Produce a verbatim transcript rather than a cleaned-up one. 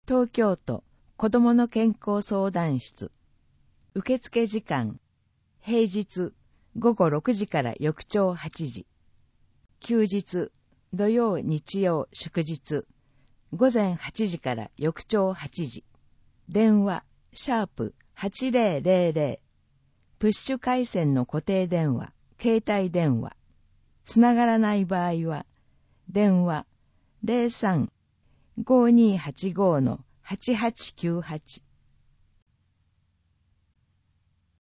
東京都子どもの健康相談室。受付時間、平日ごごろくじから翌朝はちじ。休日、土曜、日曜、祝日、ごぜんはちじから翌朝はちじ。電話、シャープはちぜろぜろぜろ。プッシュ回線の固定電話、携帯電話。つながらない場合は、電話 ゼロさん ごーにーはちごー はちはちきゅうはち。